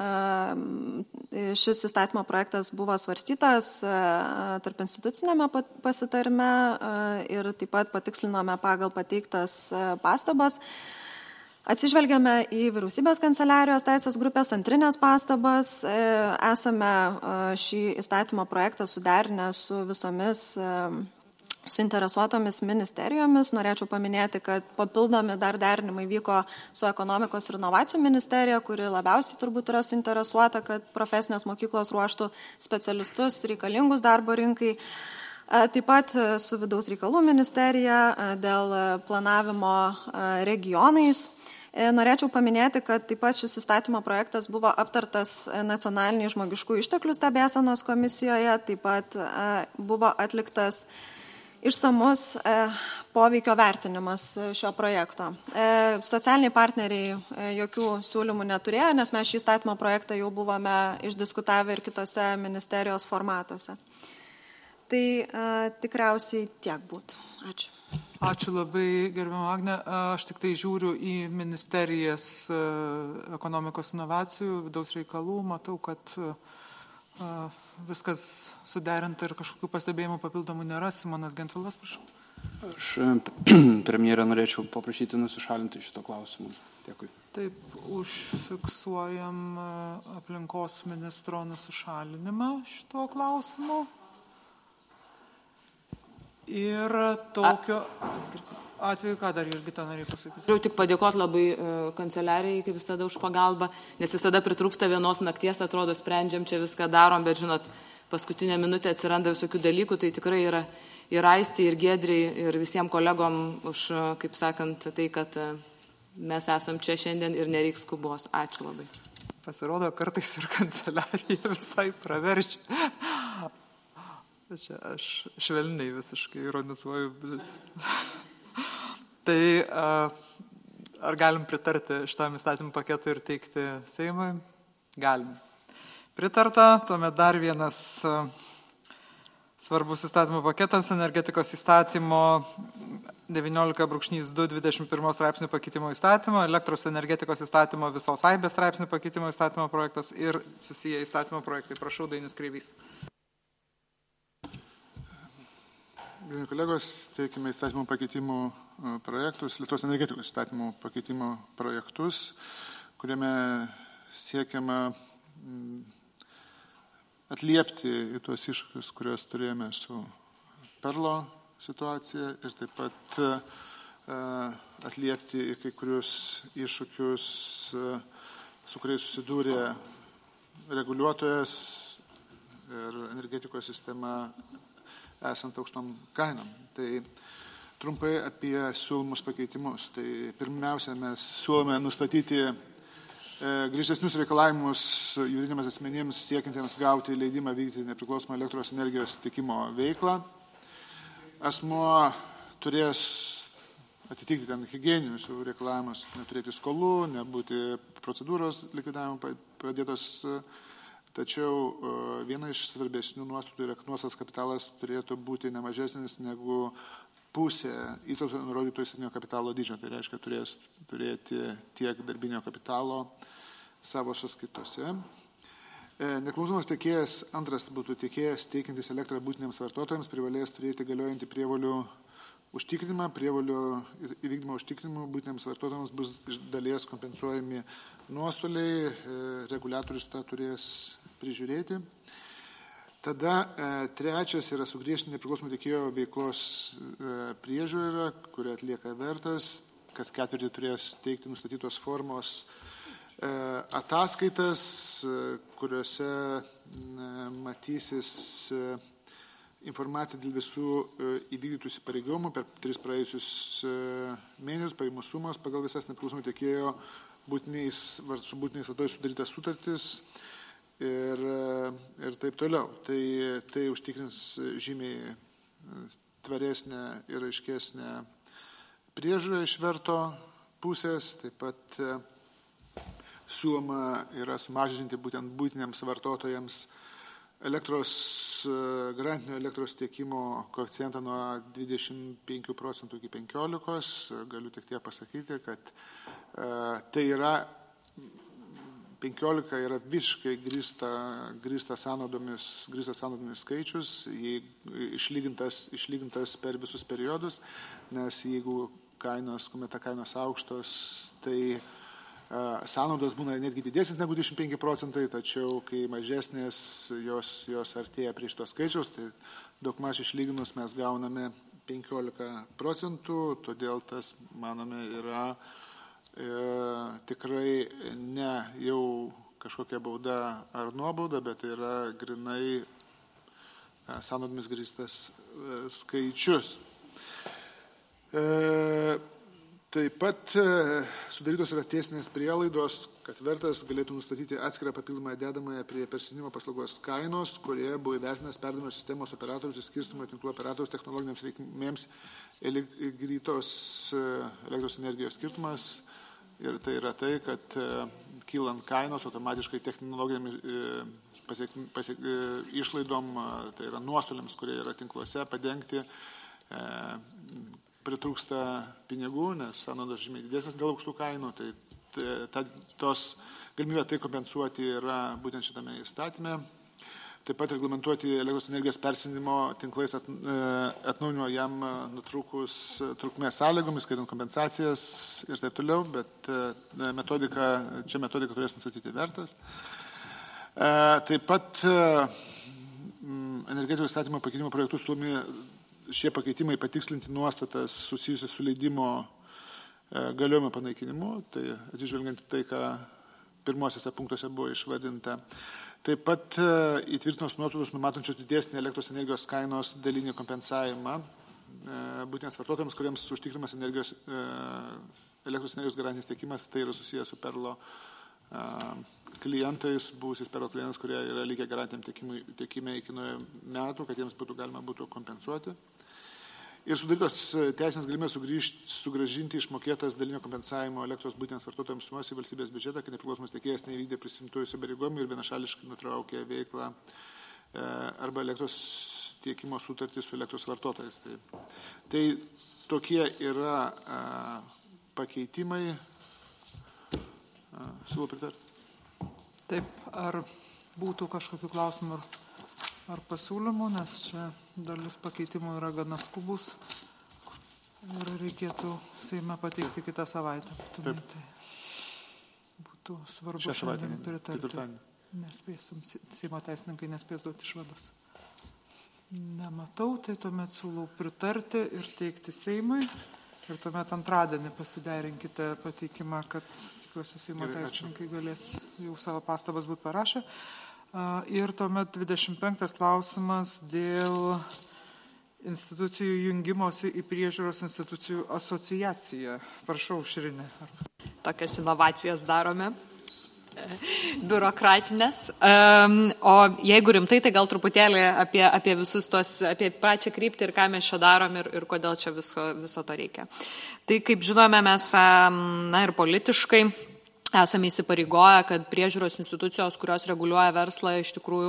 Speaker 6: šis įstatymo projektas buvo svarstytas tarp institucinėme pasitarime ir taip pat patikslinome pagal pateiktas pastabas. Atsižvelgiame į vyriausybės kanceliarijos teisės grupės antrinės pastabas. Esame šį įstatymo projektą suderinę su visomis suinteresuotomis ministerijomis. Norėčiau paminėti, kad papildomi dar derinimai vyko su ekonomikos ir inovacijų ministerija, kuri labiausiai turbūt yra suinteresuota, kad profesinės mokyklos ruoštų specialistus reikalingus darbo rinkai. Taip pat su vidaus reikalų ministerija dėl planavimo regionais. Norėčiau paminėti, kad taip pat šis įstatymo projektas buvo aptartas nacionaliniai žmogiškų išteklių stebėsenos komisijoje, taip pat buvo atliktas išsamus poveikio vertinimas šio projekto. Socialiniai partneriai jokių siūlymų neturėjo, nes mes šį įstatymo projektą jau buvome išdiskutavę ir kitose ministerijos formatuose. Tai tikriausiai tiek būtų. Ačiū.
Speaker 1: Ačiū labai, gerbiama Agne. Aš tik tai žiūriu į ministerijas ekonomikos inovacijų, vidaus reikalų. Matau, kad viskas suderinta ir kažkokių pastebėjimų papildomų nėra. Simonas Gentvilas, prašau.
Speaker 7: Aš premjerę norėčiau paprašyti nusišalinti šito klausimą. Dėkui.
Speaker 1: Taip, užfiksuojam aplinkos ministro nusišalinimą šito klausimu. Ir tokio atveju, ką dar Jurgita norėjo pasakyti?
Speaker 3: Noriu tik padėkoti labai kanceliarijai, kaip visada, už pagalbą, nes visada pritrūksta vienos nakties, atrodo, sprendžiam, čia viską darom, bet, žinot, paskutinę minutę atsiranda visokių dalykų, tai tikrai yra ir Aistį, ir Giedriai, ir visiems kolegom už, kaip sakant, tai, kad mes esam čia šiandien ir nereiks skubos. Ačiū labai.
Speaker 1: Pasirodo, kartais ir kanceliarija visai praverčia. Čia aš švelniai visiškai ironizuoju. Tai ar galim pritarti šitam įstatymų paketui ir teikti Seimui? Galim. Pritarta, tuomet dar vienas svarbus įstatymų paketas, energetikos įstatymo devyniolika du dvidešimt pirmos straipsnių pakeitimo įstatymo, elektros energetikos įstatymo visos aibės straipsnių pakeitimo įstatymo projektas ir susiję įstatymo projektai. Prašau, Dainius Kreivys.
Speaker 8: Gerai, kolegos, teikime įstatymų pakeitimų projektus, Lietuvos energetikos įstatymų pakeitimų projektus, kuriame siekiama atliepti į tuos iššūkius, kuriuos turėjome su Perlo situacija ir taip pat atliepti į kai kurius iššūkius, su kuriais susidūrė reguliuotojas ir energetikos sistema esant aukštom kainam. Tai trumpai apie siūlomus pakeitimus. Tai pirmiausia, mes siūlome nustatyti e, grįžtesnius reikalavimus juridiniams asmenims siekintiems gauti leidimą vykdyti nepriklausomą elektros energijos tiekimo veiklą. Asmuo turės atitikti ten higieninius reikalavimus, neturėti skolų, nebūti procedūros likvidavimo pradėtos. Tačiau viena iš svarbesnių nuostatų yra, kad nuosavas kapitalas turėtų būti nemažesnis negu pusė įstatymuose nurodyto įstatinio kapitalo dydžio. Tai reiškia, turės turėti tiek darbinio kapitalo savo sąskaitose. Neklausomas tiekėjas, antras būtų tiekėjas teikiantis elektrą būtiniams vartotojams, privalės turėti galiojantį prievolių užtikrinimą, prievolių įvykdymo užtikrinimą būtiniams vartotojams bus iš dalies kompensuojami nuostoliai, reguliatorius tą turės prižiūrėti. Tada trečias yra sugriežtinti nepriklausomų tiekėjo veiklos priežiūra, kurią atlieka Vertas, kas ketvirtį turės teikti nustatytos formos ataskaitas, kuriuose matysis informacija dėl visų įvykdytų įsipareigojimų per tris praėjusius mėnesius, pajamų sumos pagal visas nepriklausomų tiekėjo būtiniais, su būtiniais vartotojais sudarytas sutartis ir, ir taip toliau. Tai, tai užtikrins žymiai tvaresnę ir aiškesnę priežiūrą iš Verto pusės, taip pat siūloma yra sumažinti būtent būtiniams vartotojams elektros, garantinio elektros tiekimo koeficientą nuo dvidešimt penkių procentų iki penkiolikos. Galiu tik tiek pasakyti, kad tai yra penkiolika yra visiškai grįsta, grįsta sąnaudomis, grįsta sąnaudomis skaičius, išlygintas, išlygintas per visus periodus, nes jeigu kainos, kuomet kainos aukštos, tai sąnaudos būna netgi didesnis negu dvidešimt penki procentai, tačiau kai mažesnės jos, jos artėja prie šitos skaičiaus, tai daugmaž išlyginus mes gauname penkiolika procentų, todėl tas, manome, yra e, tikrai ne jau kažkokia bauda ar nuobauda, bet tai yra grinai e, sąnaudomis grįstas e, skaičius. E, Taip pat sudarytos yra teisinės prielaidos, kad Vertas galėtų nustatyti atskirą papildomą dedamąją prie persinimo paslaugos kainos, kurie buvo įvertinęs perdavimo sistemos operatorius ir skirstumo tinklų operatorius technologinėms reikmėms greitos elektros energijos skirtumas. Ir tai yra tai, kad kylant kainos automatiškai technologinėmis pasiek, pasiek, išlaidom, tai yra nuostoliams, kurie yra tinkluose padengti, pritrūksta pinigų, nes sąnaudos žymiai didesnės dėl aukštų kainų, tai, tai ta, tos galimybė tai kompensuoti yra būtent šitame įstatyme. Taip pat reglamentuoti elektros energijos persidimo tinklais at, atnaujinimo jam nutrūkus trukmės sąlygomis, skaitant kompensacijas ir taip toliau, bet metodika, čia metodika turės nustatyti Vertas. Taip pat energetikos įstatymo pakeitimo projektus siūlomi šie pakeitimai patikslinti nuostatas susijusias su leidimo galiojimo panaikinimu, tai atsižvelgiant tai, ką pirmosiuose punktuose buvo išvadinta. Taip pat įtvirtinos nuostatos numatančios didesnį elektros energijos kainos dalinį kompensavimą būtent vartotojams, kuriems užtikrimas energijos, elektros energijos garantinis tiekimas, tai yra susijęs su Perlo klientais, buvusiais Perlo klientais, kurie yra likę garantiniam tiekime iki metų, kad jiems būtų galima būtų kompensuoti. Ir sudarytos teisinės galimybės sugrąžinti išmokėtas dalinio kompensavimo elektros būtiniams vartotojams sumas į valstybės biudžetą, kai nepriklausomas tiekėjas neįvykdė prisimtų įsipareigojimų ir vienašališkai nutraukė veiklą arba elektros tiekimo sutartį su elektros vartotojais. Tai, tai tokie yra a, pakeitimai. Siūlau pritarti.
Speaker 1: Taip, ar būtų kažkokių klausimų ar, ar pasiūlymų, nes čia dalis pakeitimų yra gana skubus ir reikėtų Seime pateikti kitą savaitę. Tai būtų svarbu
Speaker 8: šią savaitę
Speaker 1: pritarti. Nespėsim, Seimo teisininkai nespės duoti išvados. Nematau, tai tuomet siūlau pritarti ir teikti Seimui. Ir tuomet antradienį pasiderinkite pateikimą, kad tikiuosi Seimo teisininkai galės jau savo pastabas būti parašę. Ir tuomet dvidešimt penktas klausimas dėl institucijų jungimosi į priežiūros institucijų asociaciją. Prašau, Šrinė.
Speaker 5: Tokias inovacijas darome. Biurokratinės. O jeigu rimtai, tai gal truputėlį apie, apie visus tos, apie pačią kryptį ir ką mes čia darom ir, ir kodėl čia viso, viso to reikia. Tai kaip žinome, mes na, ir politiškai esame įsipareigoję, kad priežiūros institucijos, kurios reguliuoja verslą, iš tikrųjų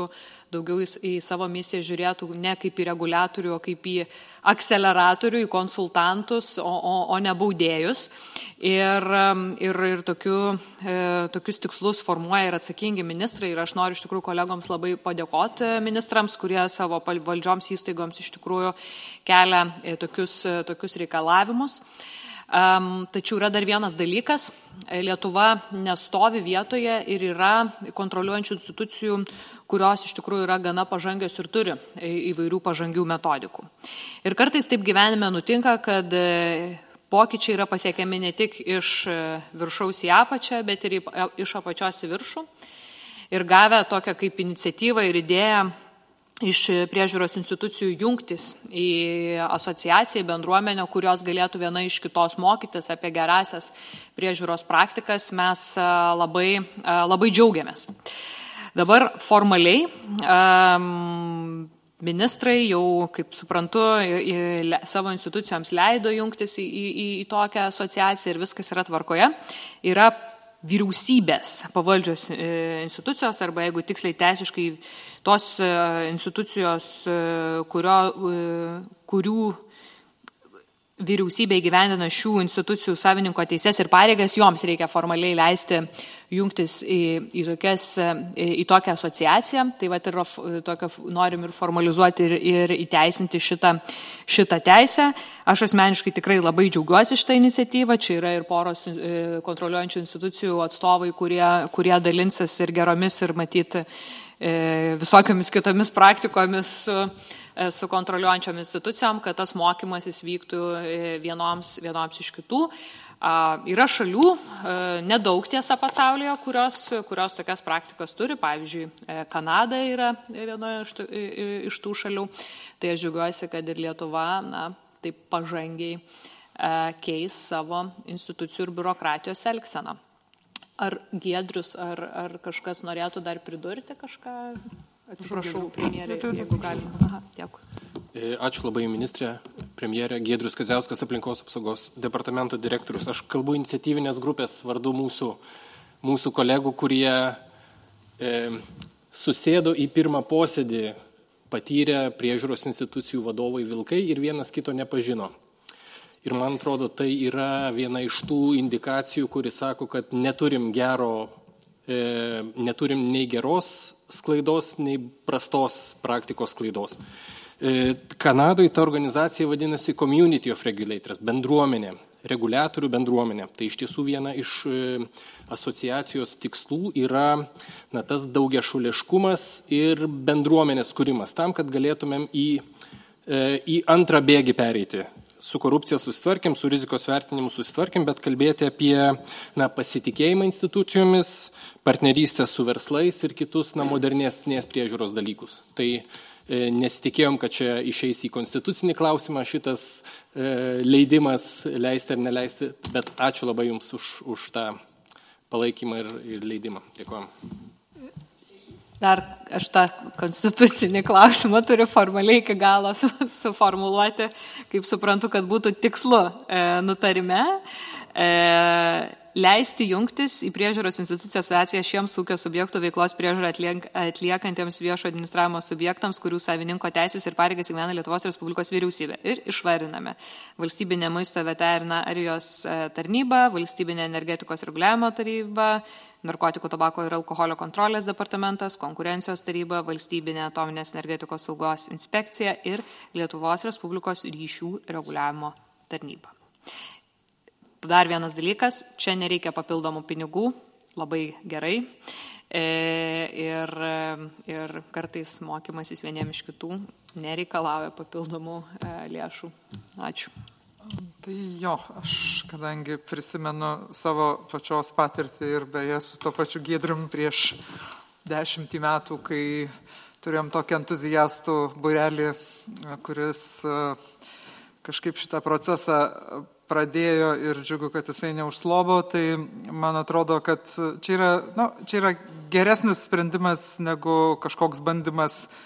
Speaker 5: daugiau į savo misiją žiūrėtų ne kaip į reguliatorių, o kaip į akceleratorių, į konsultantus, o, o, o ne baudėjus. Ir, ir, ir tokiu, e, tokius tikslus formuoja ir atsakingi ministrai. Ir aš noriu iš tikrųjų kolegoms labai padėkoti ministrams, kurie savo valdžioms įstaigoms iš tikrųjų kelia tokius, tokius reikalavimus. Um, tačiau yra dar vienas dalykas. Lietuva nestovi vietoje ir yra kontroliuojančių institucijų, kurios iš tikrųjų yra gana pažangios ir turi įvairių pažangių metodikų. Ir kartais taip gyvenime nutinka, kad pokyčiai yra pasiekiami ne tik iš viršaus į apačią, bet ir iš apačios į viršų. Ir gavę tokią kaip iniciatyvą ir idėją iš priežiūros institucijų jungtis į asociaciją, bendruomenę, kurios galėtų viena iš kitos mokytis apie gerasias priežiūros praktikas, mes labai, labai džiaugiamės. Dabar formaliai um, ministrai jau, kaip suprantu, į, į, savo institucijoms leido jungtis į, į, į tokią asociaciją ir viskas yra tvarkoje. Yra vyriausybės pavaldžios institucijos arba, jeigu tiksliai teisiškai, tos institucijos, kurio, kurių vyriausybė įgyvendina šių institucijų savininko teises ir pareigas, joms reikia formaliai leisti jungtis į, į, tokias, į tokią asociaciją. Tai vat ir tokio, norim ir formalizuoti ir, ir įteisinti šitą, šitą teisę. Aš asmeniškai tikrai labai džiaugiuosi šitą iniciatyvą. Čia yra ir poros kontroliuojančių institucijų atstovai, kurie, kurie dalinsis ir geromis ir matyti visokiamis kitomis praktikomis su su kontroliuojančiom institucijom, kad tas mokymasis vyktų vienoms, vienoms iš kitų. Yra šalių, nedaug tiesa pasaulyje, kurios, kurios tokias praktikas turi. Pavyzdžiui, Kanada yra viena iš tų, iš tų šalių. Tai aš džiaugiuosi, kad ir Lietuva na, taip pažangiai keis savo institucijų ir biurokratijos elgseną. Ar Giedrius, ar, ar kažkas norėtų dar pridurti kažką? Atsiprašau, premjerė, jeigu galima. Aha, dėkui.
Speaker 9: Ačiū labai, ministrė, premjerė. Giedrius Kadziauskas, aplinkos apsaugos departamento direktorius. Aš kalbu iniciatyvinės grupės vardu mūsų, mūsų kolegų, kurie e, susėdo į pirmą posėdį, patyrę priežiūros institucijų vadovai vilkai ir vienas kito nepažino. Ir man atrodo, tai yra viena iš tų indikacijų, kuri sako, kad neturim gero neturim nei geros sklaidos, nei prastos praktikos sklaidos. Kanadoje ta organizacija vadinasi Community of Regulators, bendruomenė, reguliatorių bendruomenė. Tai iš tiesų viena iš asociacijos tikslų yra na, tas daugiašališkumas ir bendruomenės kūrimas, tam, kad galėtumėm į, į antrą bėgį pereiti. Su korupcija susitvarkėm, su rizikos vertinimu susitvarkėm, bet kalbėti apie na, pasitikėjimą institucijomis, partnerystę su verslais ir kitus na, modernesnės priežiūros dalykus. Tai e, nesitikėjom, kad čia išeis į konstitucinį klausimą šitas e, leidimas leisti ar neleisti, bet ačiū labai Jums už, už tą palaikymą ir, ir leidimą. Dėkojom.
Speaker 5: Dar aš tą konstitucinį klausimą turiu formaliai iki galo suformuluoti, kaip suprantu, kad būtų tikslu e, nutarime e, leisti jungtis į priežiūros institucijos asociaciją šiems ūkio subjektų veiklos priežiūrą atliek, atliekantiems viešo administravimo subjektams, kurių savininko teisės ir pareigas įgyvena Lietuvos Respublikos vyriausybė. Ir išvardiname valstybinė maisto veterinarijos tarnyba, valstybinė energetikos reguliavimo taryba, narkotikų, tabako ir alkoholio kontrolės departamentas, konkurencijos taryba, valstybinė atominės energetikos saugos inspekcija ir Lietuvos Respublikos ryšių reguliavimo tarnyba. Dar vienas dalykas, čia nereikia papildomų pinigų, labai gerai. E, ir, ir kartais mokymasis vieniem iš kitų nereikalauja papildomų e, lėšų. Ačiū.
Speaker 1: Tai jo, aš kadangi prisimenu savo pačios patirtį ir beje su to pačiu Giedrium prieš dešimtį metų, kai turėjom tokį entuziastų būrelį, kuris kažkaip šitą procesą pradėjo ir džiugu, kad jisai neužslobo, tai man atrodo, kad čia yra, nu, čia yra geresnis sprendimas negu kažkoks bandymas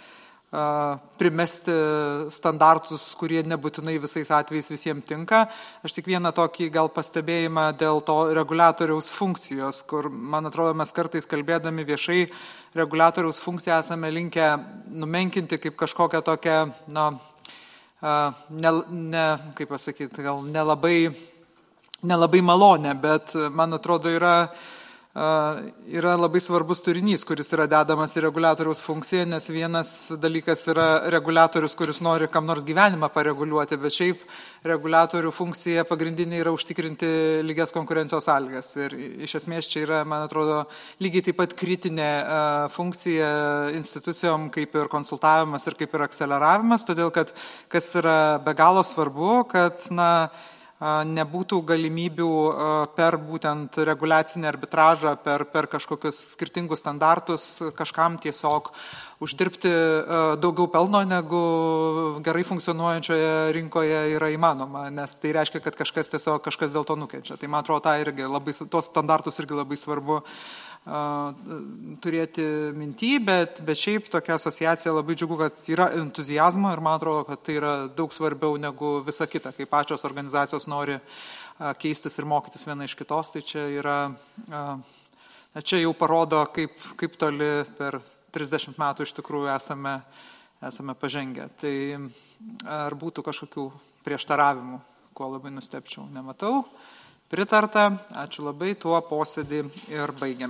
Speaker 1: primesti standartus, kurie nebūtinai visais atvejais visiems tinka. Aš tik vieną tokį gal pastebėjimą dėl to reguliatoriaus funkcijos, kur, man atrodo, mes kartais kalbėdami viešai reguliatoriaus funkciją esame linkę numenkinti kaip kažkokią tokią, na, ne, ne, kaip pasakyti, gal nelabai, nelabai malonę, bet man atrodo yra yra labai svarbus turinys, kuris yra dedamas į reguliatoriaus funkciją, nes vienas dalykas yra reguliatorius, kuris nori kam nors gyvenimą pareguliuoti, bet šiaip reguliatorių funkcija pagrindinė yra užtikrinti lygias konkurencijos sąlygas. Ir iš esmės čia yra, man atrodo, lygiai taip pat kritinė funkcija institucijom kaip ir konsultavimas ir kaip ir akceleravimas, todėl kad kas yra be galo svarbu, kad, na, nebūtų galimybių per būtent reguliacinį arbitražą, per, per kažkokius skirtingus standartus kažkam tiesiog uždirbti daugiau pelno, negu gerai funkcionuojančioje rinkoje yra įmanoma, nes tai reiškia, kad kažkas tiesiog kažkas dėl to nukenčia. Tai man atrodo, tai irgi labai, tos standartus irgi labai svarbu turėti minty, bet, bet šiaip tokia asociacija labai džiugu, kad yra entuzijazmo ir man atrodo, kad tai yra daug svarbiau negu visa kita, kai pačios organizacijos nori keistis ir mokytis viena iš kitos, tai čia yra, čia jau parodo, kaip, kaip toli per trisdešimt metų iš tikrųjų esame, esame pažengę. Tai ar būtų kažkokių prieštaravimų, kuo labai nustepčiau, nematau. Pritarta, ačiū labai, tuo posėdį ir baigiam.